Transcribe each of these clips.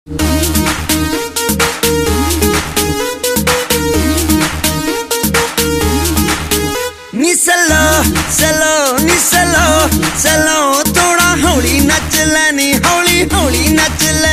नी सलो सलो नी सलो सलो थोड़ा हौली नच ले, नी हौली हौली नच ले।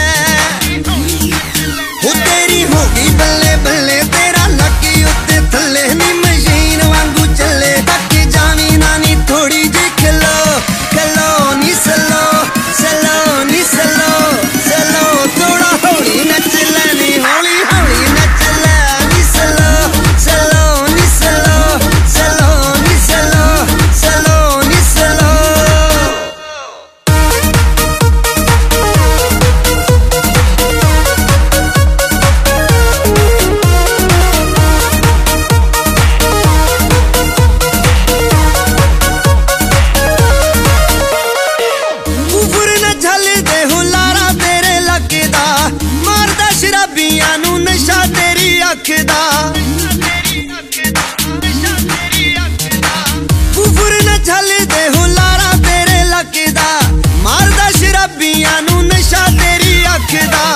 हो तेरी होगी बल्ले बल्ले, तेरा लकी उत्ते थल्ले, नी मशीन वांगू चले। ताकि जावी ना नी थोड़ी जी खलो खलो। नी सलो सलो नी सलो सलो थोड़ा हौली नच ले, नी हौली हौली नच ले। नी सलो सलो नी सलो सलो नी सलो सलो नी सलो। उफर न झलदे हुलारा तेरे लगदा, मारदा शराबियां नू नशा तेरी अख दा। उफर न झलदे हुलारा तेरे लगदा, मारदा शराबियां नू नशा तेरी अख दा।